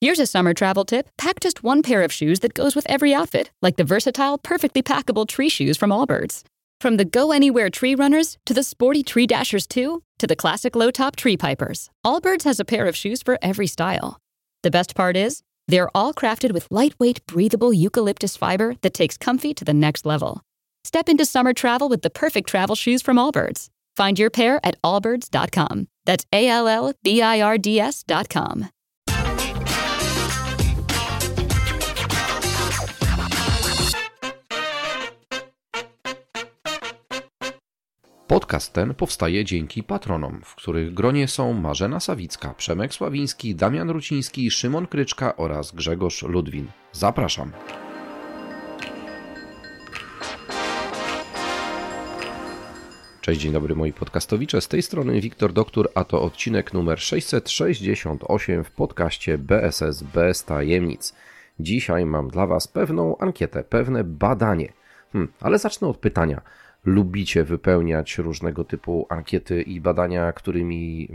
Here's a summer travel tip. Pack just one pair of shoes that goes with every outfit, like the versatile, perfectly packable tree shoes from Allbirds. From the go-anywhere tree runners, to the sporty tree dashers too, to the classic low-top tree pipers, Allbirds has a pair of shoes for every style. The best part is, they're all crafted with lightweight, breathable eucalyptus fiber that takes comfy to the next level. Step into summer travel with the perfect travel shoes from Allbirds. Find your pair at allbirds.com. That's ALLBIRDS.com. Podcast ten powstaje dzięki patronom, w których gronie są Marzena Sawicka, Przemek Sławiński, Damian Ruciński, Szymon Kryczka oraz Grzegorz Ludwin. Zapraszam. Cześć, dzień dobry moi podcastowicze, z tej strony Wiktor Doktor, a to odcinek numer 668 w podcaście BSS bez tajemnic. Dzisiaj mam dla Was pewną ankietę, pewne badanie, ale zacznę od pytania. Lubicie wypełniać różnego typu ankiety i badania, którymi,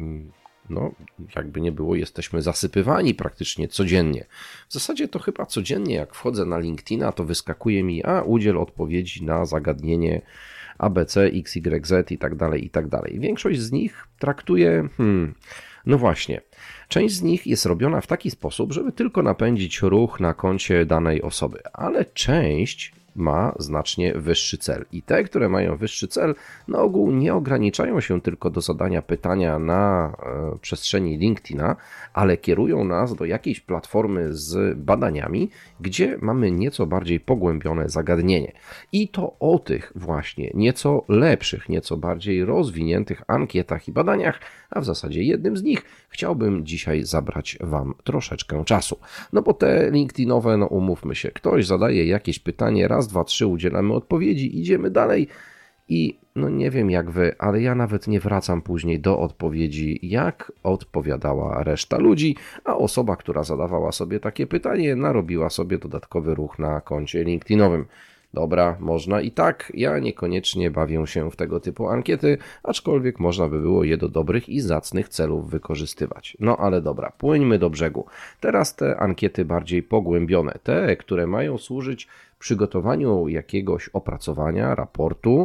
jakby nie było, jesteśmy zasypywani praktycznie codziennie. W zasadzie to chyba codziennie, jak wchodzę na LinkedIna, to wyskakuje mi, udziel odpowiedzi na zagadnienie ABC, XYZ i tak dalej. Większość z nich traktuje, no właśnie, część z nich jest robiona w taki sposób, żeby tylko napędzić ruch na koncie danej osoby, ale część ma znacznie wyższy cel. I te, które mają wyższy cel, na ogół nie ograniczają się tylko do zadania pytania na przestrzeni LinkedIna, ale kierują nas do jakiejś platformy z badaniami, gdzie mamy nieco bardziej pogłębione zagadnienie. I to o tych właśnie nieco lepszych, nieco bardziej rozwiniętych ankietach i badaniach, a w zasadzie jednym z nich chciałbym dzisiaj zabrać Wam troszeczkę czasu. No bo te LinkedInowe, umówmy się, ktoś zadaje jakieś pytanie, raz, dwa, trzy, udzielamy odpowiedzi, idziemy dalej i nie wiem jak Wy, ale ja nawet nie wracam później do odpowiedzi, jak odpowiadała reszta ludzi, a osoba, która zadawała sobie takie pytanie, narobiła sobie dodatkowy ruch na koncie LinkedInowym. Dobra, można i tak, ja niekoniecznie bawię się w tego typu ankiety, aczkolwiek można by było je do dobrych i zacnych celów wykorzystywać. No ale dobra, płyńmy do brzegu. Teraz te ankiety bardziej pogłębione, te, które mają służyć przygotowaniu jakiegoś opracowania, raportu,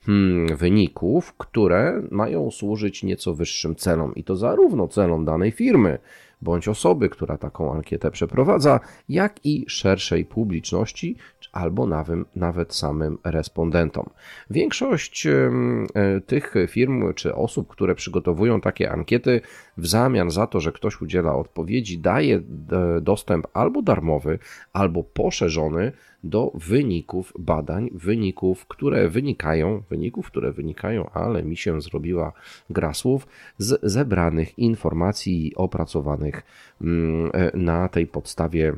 wyników, które mają służyć nieco wyższym celom i to zarówno celom danej firmy, bądź osoby, która taką ankietę przeprowadza, jak i szerszej publiczności, albo nawet samym respondentom. Większość tych firm czy osób, które przygotowują takie ankiety, w zamian za to, że ktoś udziela odpowiedzi, daje dostęp albo darmowy, albo poszerzony do wyników badań, wyników, które wynikają, ale mi się zrobiła gra słów, z zebranych informacji i opracowanych na tej podstawie,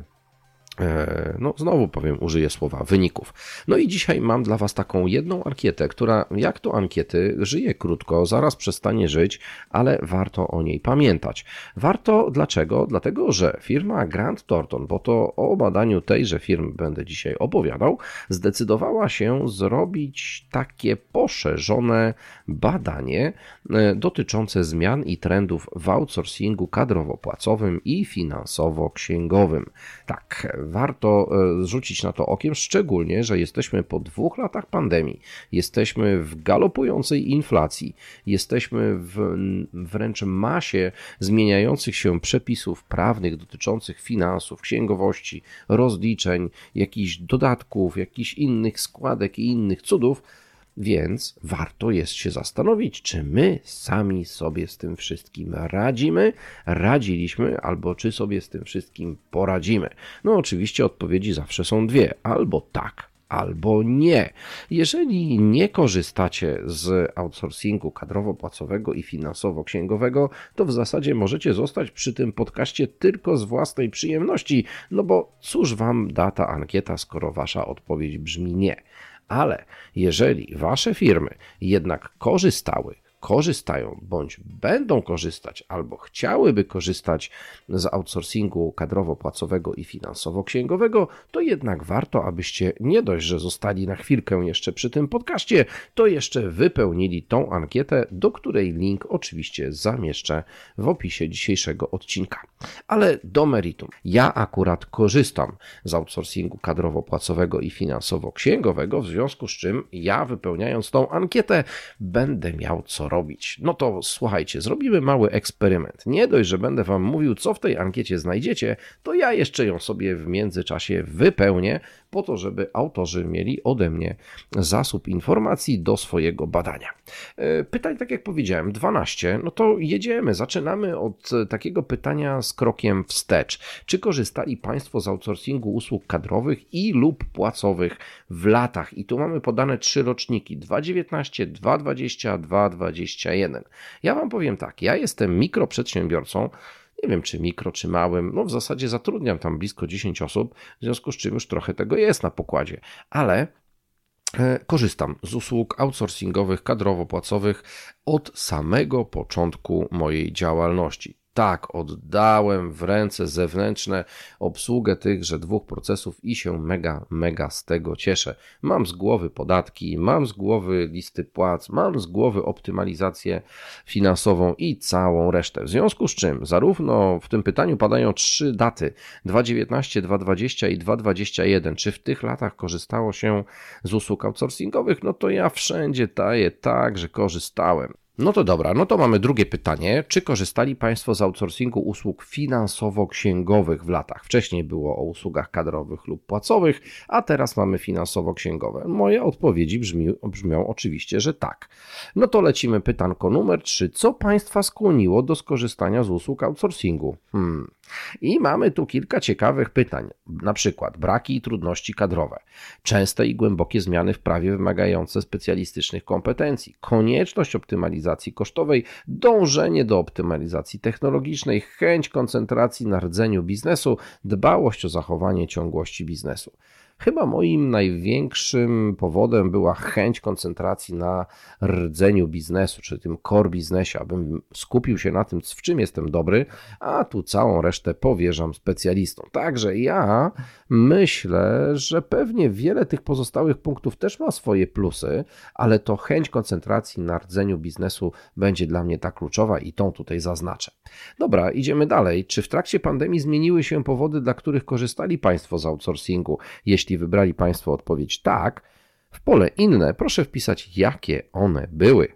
znowu użyję słowa wyników. No i dzisiaj mam dla Was taką jedną ankietę, która jak to ankiety żyje krótko, zaraz przestanie żyć, ale warto o niej pamiętać. Warto dlaczego? Dlatego, że firma Grant Thornton, bo to o badaniu tejże firmy będę dzisiaj opowiadał, zdecydowała się zrobić takie poszerzone badanie dotyczące zmian i trendów w outsourcingu kadrowo-płacowym i finansowo-księgowym. Tak, warto rzucić na to okiem, szczególnie, że jesteśmy po 2 latach pandemii, jesteśmy w galopującej inflacji, jesteśmy w wręcz masie zmieniających się przepisów prawnych dotyczących finansów, księgowości, rozliczeń, jakichś dodatków, jakichś innych składek i innych cudów, więc warto jest się zastanowić, czy my sami sobie z tym wszystkim radziliśmy, albo czy sobie z tym wszystkim poradzimy. Oczywiście odpowiedzi zawsze są dwie, albo tak, albo nie. Jeżeli nie korzystacie z outsourcingu kadrowo-płacowego i finansowo-księgowego, to w zasadzie możecie zostać przy tym podcaście tylko z własnej przyjemności, bo cóż Wam da ta ankieta, skoro Wasza odpowiedź brzmi nie. Ale jeżeli Wasze firmy jednak korzystają bądź będą korzystać albo chciałyby korzystać z outsourcingu kadrowo-płacowego i finansowo-księgowego, to jednak warto, abyście nie dość, że zostali na chwilkę jeszcze przy tym podcaście, to jeszcze wypełnili tą ankietę, do której link oczywiście zamieszczę w opisie dzisiejszego odcinka. Ale do meritum. Ja akurat korzystam z outsourcingu kadrowo-płacowego i finansowo-księgowego, w związku z czym ja, wypełniając tą ankietę, będę miał co robić. No to słuchajcie, zrobimy mały eksperyment. Nie dość, że będę wam mówił, co w tej ankiecie znajdziecie, to ja jeszcze ją sobie w międzyczasie wypełnię, po to, żeby autorzy mieli ode mnie zasób informacji do swojego badania. Pytań, tak jak powiedziałem, 12. No to jedziemy. Zaczynamy od takiego pytania z krokiem wstecz. Czy korzystali Państwo z outsourcingu usług kadrowych i lub płacowych w latach? I tu mamy podane 3 roczniki. 2019, 2020, 2021. Ja wam powiem tak, ja jestem mikroprzedsiębiorcą. Nie wiem, czy mikro, czy małym, no w zasadzie zatrudniam tam blisko 10 osób, w związku z czym już trochę tego jest na pokładzie, ale korzystam z usług outsourcingowych, kadrowo-płacowych od samego początku mojej działalności. Tak, oddałem w ręce zewnętrzne obsługę tychże 2 procesów i się mega z tego cieszę. Mam z głowy podatki, mam z głowy listy płac, mam z głowy optymalizację finansową i całą resztę. W związku z czym zarówno w tym pytaniu padają 3 daty, 2019, 2020 i 2021. Czy w tych latach korzystało się z usług outsourcingowych? No to ja wszędzie daję tak, że korzystałem. No to dobra, no to mamy drugie pytanie. Czy korzystali Państwo z outsourcingu usług finansowo-księgowych w latach? Wcześniej było o usługach kadrowych lub płacowych, a teraz mamy finansowo-księgowe. Moje odpowiedzi brzmią oczywiście, że tak. No to lecimy pytanko numer 3. Co Państwa skłoniło do skorzystania z usług outsourcingu? I mamy tu kilka ciekawych pytań, na przykład braki i trudności kadrowe, częste i głębokie zmiany w prawie wymagające specjalistycznych kompetencji, konieczność optymalizacji kosztowej, dążenie do optymalizacji technologicznej, chęć koncentracji na rdzeniu biznesu, dbałość o zachowanie ciągłości biznesu. Chyba moim największym powodem była chęć koncentracji na rdzeniu biznesu, czy tym core biznesie, abym skupił się na tym, w czym jestem dobry, a tu całą resztę powierzam specjalistom. Także ja myślę, że pewnie wiele tych pozostałych punktów też ma swoje plusy, ale to chęć koncentracji na rdzeniu biznesu będzie dla mnie ta kluczowa i tą tutaj zaznaczę. Dobra, idziemy dalej. Czy w trakcie pandemii zmieniły się powody, dla których korzystali Państwo z outsourcingu? Jeśli wybrali Państwo odpowiedź tak, w pole inne proszę wpisać, jakie one były.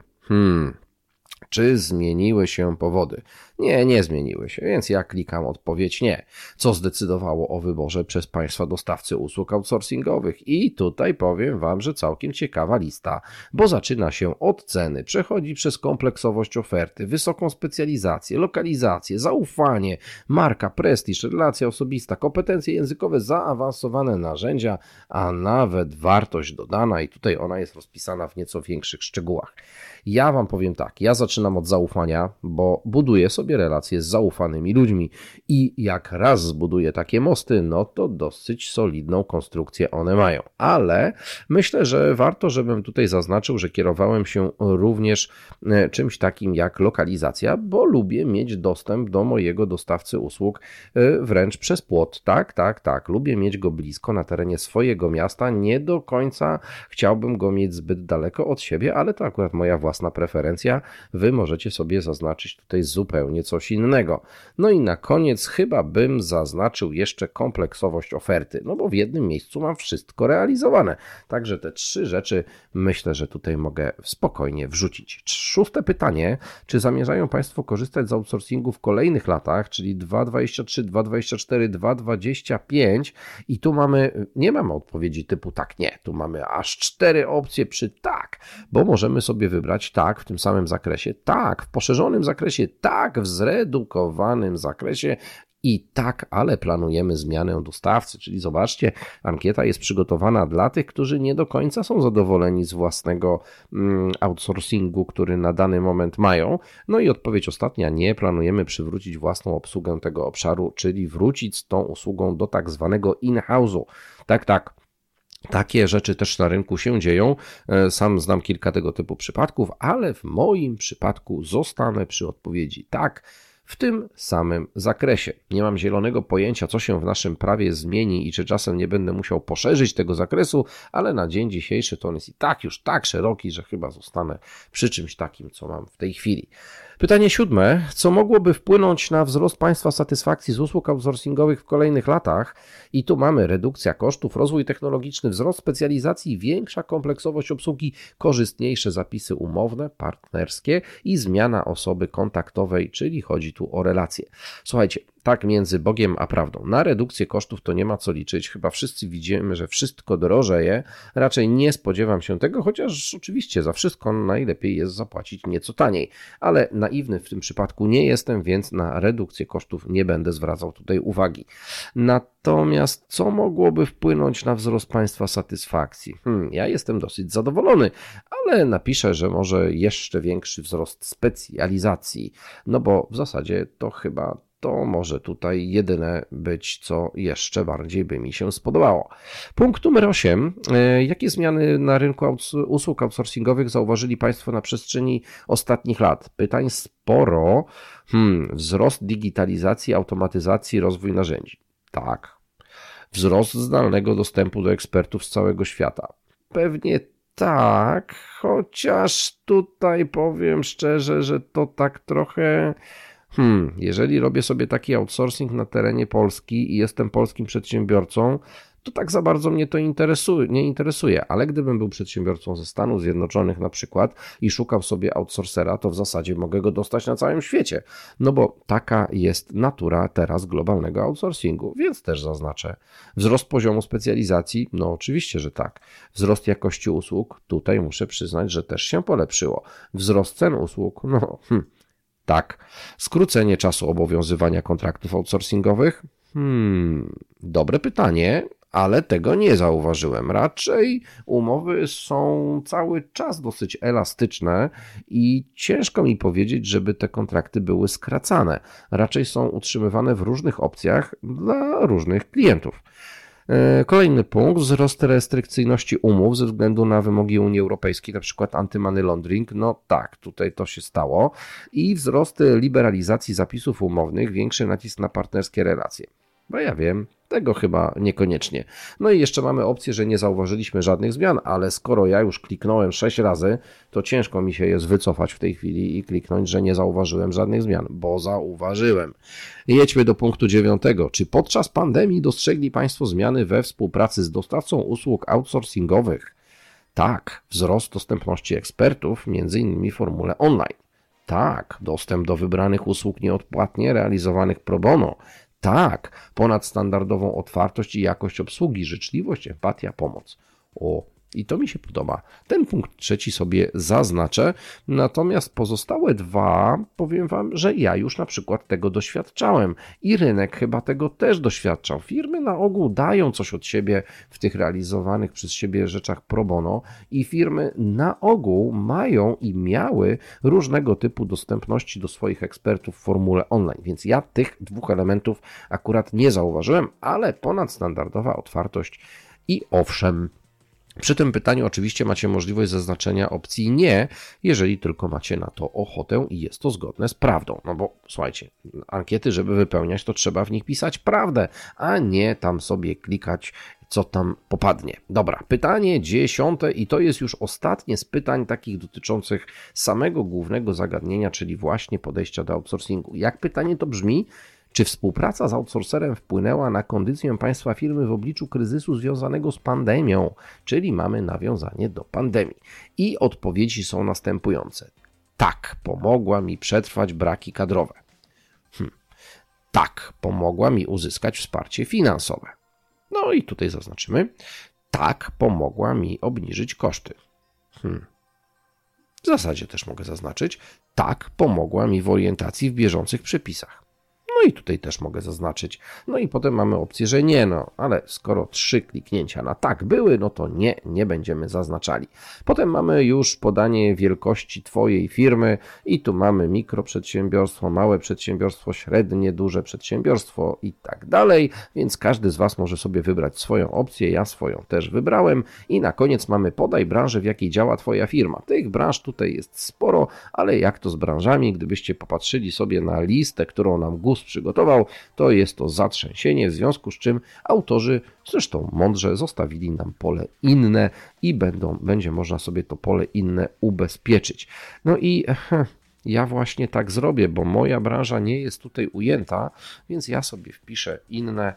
Czy zmieniły się powody? Nie zmieniły się, więc ja klikam odpowiedź nie. Co zdecydowało o wyborze przez Państwa dostawcy usług outsourcingowych? I tutaj powiem Wam, że całkiem ciekawa lista, bo zaczyna się od ceny, przechodzi przez kompleksowość oferty, wysoką specjalizację, lokalizację, zaufanie, marka, prestiż, relacja osobista, kompetencje językowe, zaawansowane narzędzia, a nawet wartość dodana i tutaj ona jest rozpisana w nieco większych szczegółach. Ja Wam powiem tak, ja zaczynam od zaufania, bo buduję sobie relacje z zaufanymi ludźmi i jak raz zbuduję takie mosty, no to dosyć solidną konstrukcję one mają. Ale myślę, że warto, żebym tutaj zaznaczył, że kierowałem się również czymś takim jak lokalizacja, bo lubię mieć dostęp do mojego dostawcy usług wręcz przez płot. Tak, lubię mieć go blisko na terenie swojego miasta, nie do końca chciałbym go mieć zbyt daleko od siebie, ale to akurat moja własna preferencja. Wy możecie sobie zaznaczyć tutaj zupełnie coś innego. No i na koniec chyba bym zaznaczył jeszcze kompleksowość oferty, no bo w jednym miejscu mam wszystko realizowane. Także te 3 rzeczy myślę, że tutaj mogę spokojnie wrzucić. 6. pytanie, czy zamierzają Państwo korzystać z outsourcingu w kolejnych latach, czyli 2023, 2024, 2025 i tu nie mamy odpowiedzi typu tak, nie, tu mamy aż 4 opcje przy tak, bo możemy sobie wybrać tak w tym samym zakresie, tak w poszerzonym zakresie, tak w zredukowanym zakresie i tak, ale planujemy zmianę dostawcy, czyli zobaczcie, ankieta jest przygotowana dla tych, którzy nie do końca są zadowoleni z własnego outsourcingu, który na dany moment mają. No i odpowiedź ostatnia, nie planujemy przywrócić własną obsługę tego obszaru, czyli wrócić z tą usługą do tak zwanego in-house'u. Tak. Takie rzeczy też na rynku się dzieją. Sam znam kilka tego typu przypadków, ale w moim przypadku zostanę przy odpowiedzi tak, w tym samym zakresie. Nie mam zielonego pojęcia, co się w naszym prawie zmieni i czy czasem nie będę musiał poszerzyć tego zakresu, ale na dzień dzisiejszy to on jest i tak już tak szeroki, że chyba zostanę przy czymś takim, co mam w tej chwili. Pytanie 7. Co mogłoby wpłynąć na wzrost Państwa satysfakcji z usług outsourcingowych w kolejnych latach? I tu mamy redukcja kosztów, rozwój technologiczny, wzrost specjalizacji, większa kompleksowość obsługi, korzystniejsze zapisy umowne, partnerskie i zmiana osoby kontaktowej, czyli chodzi tu o relacje. Słuchajcie, tak między Bogiem a prawdą. Na redukcję kosztów to nie ma co liczyć. Chyba wszyscy widzimy, że wszystko drożeje. Raczej nie spodziewam się tego, chociaż oczywiście za wszystko najlepiej jest zapłacić nieco taniej. Ale naiwny w tym przypadku nie jestem, więc na redukcję kosztów nie będę zwracał tutaj uwagi. Natomiast co mogłoby wpłynąć na wzrost Państwa satysfakcji? Ja jestem dosyć zadowolony, ale napiszę, że może jeszcze większy wzrost specjalizacji, no bo w zasadzie to chyba to może tutaj jedyne być, co jeszcze bardziej by mi się spodobało. Punkt numer 8. Jakie zmiany na rynku usług outsourcingowych zauważyli Państwo na przestrzeni ostatnich lat? Pytań sporo. Wzrost digitalizacji, automatyzacji, rozwój narzędzi. Tak. Wzrost zdalnego dostępu do ekspertów z całego świata. Pewnie tak, chociaż tutaj powiem szczerze, że to tak trochę... Jeżeli robię sobie taki outsourcing na terenie Polski i jestem polskim przedsiębiorcą, to tak za bardzo mnie to nie interesuje, ale gdybym był przedsiębiorcą ze Stanów Zjednoczonych na przykład i szukał sobie outsourcera, to w zasadzie mogę go dostać na całym świecie, no bo taka jest natura teraz globalnego outsourcingu, więc też zaznaczę. Wzrost poziomu specjalizacji, no oczywiście, że tak. Wzrost jakości usług, tutaj muszę przyznać, że też się polepszyło. Wzrost cen usług, tak. Skrócenie czasu obowiązywania kontraktów outsourcingowych? Dobre pytanie, ale tego nie zauważyłem. Raczej umowy są cały czas dosyć elastyczne i ciężko mi powiedzieć, żeby te kontrakty były skracane. Raczej są utrzymywane w różnych opcjach dla różnych klientów. Kolejny punkt, wzrost restrykcyjności umów ze względu na wymogi Unii Europejskiej, na przykład anty-money laundering, no tak, tutaj to się stało i wzrost liberalizacji zapisów umownych, większy nacisk na partnerskie relacje. Bo ja wiem, tego chyba niekoniecznie. No i jeszcze mamy opcję, że nie zauważyliśmy żadnych zmian, ale skoro ja już kliknąłem 6 razy, to ciężko mi się jest wycofać w tej chwili i kliknąć, że nie zauważyłem żadnych zmian, bo zauważyłem. Jedźmy do punktu 9. Czy podczas pandemii dostrzegli Państwo zmiany we współpracy z dostawcą usług outsourcingowych? Tak, wzrost dostępności ekspertów, m.in. w formule online. Tak, dostęp do wybranych usług nieodpłatnie realizowanych pro bono. Tak, ponadstandardową otwartość i jakość obsługi, życzliwość, empatia, pomoc. I to mi się podoba. Ten punkt 3 sobie zaznaczę, natomiast pozostałe 2, powiem Wam, że ja już na przykład tego doświadczałem i rynek chyba tego też doświadczał. Firmy na ogół dają coś od siebie w tych realizowanych przez siebie rzeczach pro bono i firmy na ogół mają i miały różnego typu dostępności do swoich ekspertów w formule online, więc ja tych 2 elementów akurat nie zauważyłem, ale ponadstandardowa otwartość i owszem. Przy tym pytaniu oczywiście macie możliwość zaznaczenia opcji nie, jeżeli tylko macie na to ochotę i jest to zgodne z prawdą. No bo słuchajcie, ankiety, żeby wypełniać, to trzeba w nich pisać prawdę, a nie tam sobie klikać, co tam popadnie. Dobra, pytanie 10 i to jest już ostatnie z pytań takich dotyczących samego głównego zagadnienia, czyli właśnie podejścia do outsourcingu. Jak pytanie to brzmi? Czy współpraca z outsourcerem wpłynęła na kondycję Państwa firmy w obliczu kryzysu związanego z pandemią, czyli mamy nawiązanie do pandemii? I odpowiedzi są następujące. Tak, pomogła mi przetrwać braki kadrowe. Tak, pomogła mi uzyskać wsparcie finansowe. No i tutaj zaznaczymy. Tak, pomogła mi obniżyć koszty. W zasadzie też mogę zaznaczyć. Tak, pomogła mi w orientacji w bieżących przepisach. No i tutaj też mogę zaznaczyć. No i potem mamy opcję, że nie, ale skoro 3 kliknięcia na tak były, no to nie będziemy zaznaczali. Potem mamy już podanie wielkości Twojej firmy i tu mamy mikroprzedsiębiorstwo, małe przedsiębiorstwo, średnie, duże przedsiębiorstwo i tak dalej, więc każdy z Was może sobie wybrać swoją opcję, ja swoją też wybrałem i na koniec mamy podaj branżę, w jakiej działa Twoja firma. Tych branż tutaj jest sporo, ale jak to z branżami, gdybyście popatrzyli sobie na listę, którą nam GUS przygotował, to jest to zatrzęsienie, w związku z czym autorzy zresztą mądrze zostawili nam pole inne i będzie można sobie to pole inne ubezpieczyć. No i ja właśnie tak zrobię, bo moja branża nie jest tutaj ujęta, więc ja sobie wpiszę inne.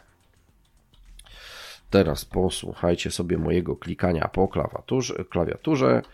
Teraz posłuchajcie sobie mojego klikania po klawiaturze.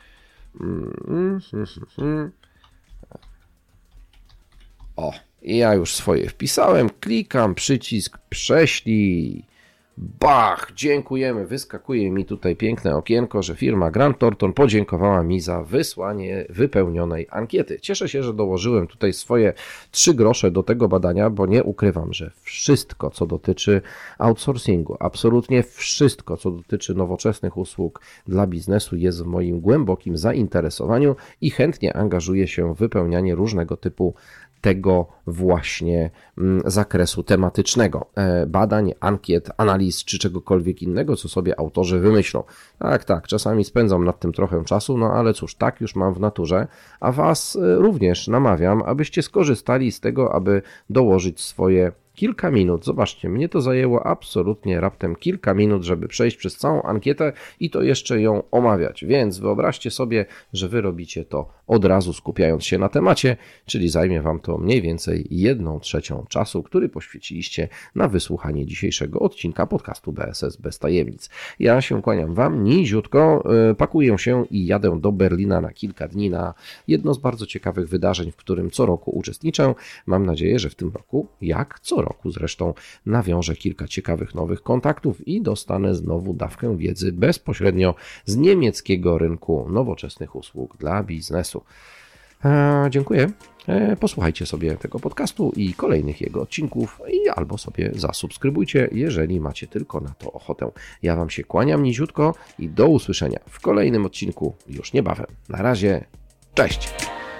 O, ja już swoje wpisałem, klikam przycisk prześlij. Bach, dziękujemy, wyskakuje mi tutaj piękne okienko, że firma Grant Thornton podziękowała mi za wysłanie wypełnionej ankiety. Cieszę się, że dołożyłem tutaj swoje 3 grosze do tego badania, bo nie ukrywam, że wszystko, co dotyczy outsourcingu, absolutnie wszystko, co dotyczy nowoczesnych usług dla biznesu jest w moim głębokim zainteresowaniu i chętnie angażuję się w wypełnianie różnego typu tego właśnie zakresu tematycznego. Badań, ankiet, analiz czy czegokolwiek innego, co sobie autorzy wymyślą. Tak, czasami spędzam nad tym trochę czasu, ale cóż, tak już mam w naturze, a Was również namawiam, abyście skorzystali z tego, aby dołożyć swoje kilka minut. Zobaczcie, mnie to zajęło absolutnie raptem kilka minut, żeby przejść przez całą ankietę i to jeszcze ją omawiać. Więc wyobraźcie sobie, że Wy robicie to od razu skupiając się na temacie, czyli zajmie Wam to mniej więcej 1/3 czasu, który poświęciliście na wysłuchanie dzisiejszego odcinka podcastu BSS bez tajemnic. Ja się kłaniam Wam niziutko, pakuję się i jadę do Berlina na kilka dni na jedno z bardzo ciekawych wydarzeń, w którym co roku uczestniczę. Mam nadzieję, że w tym roku, jak co roku zresztą, nawiążę kilka ciekawych nowych kontaktów i dostanę znowu dawkę wiedzy bezpośrednio z niemieckiego rynku nowoczesnych usług dla biznesu. Dziękuję. Posłuchajcie sobie tego podcastu i kolejnych jego odcinków i albo sobie zasubskrybujcie, jeżeli macie tylko na to ochotę. Ja Wam się kłaniam niziutko i do usłyszenia w kolejnym odcinku już niebawem. Na razie, cześć!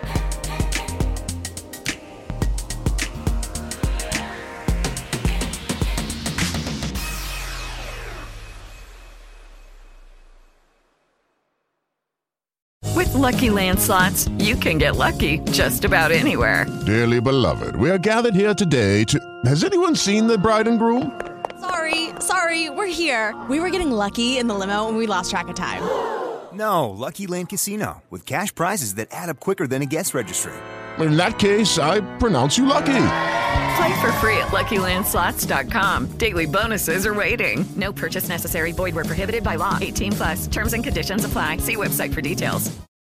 With Lucky Land Slots, you can get lucky just about anywhere. Dearly beloved, we are gathered here today to... Has anyone seen the bride and groom? Sorry, we're here. We were getting lucky in the limo and we lost track of time. No, Lucky Land Casino, with cash prizes that add up quicker than a guest registry. In that case, I pronounce you lucky. Play for free at LuckyLandSlots.com. Daily bonuses are waiting. No purchase necessary. Void where prohibited by law. 18+. Terms and conditions apply. See website for details.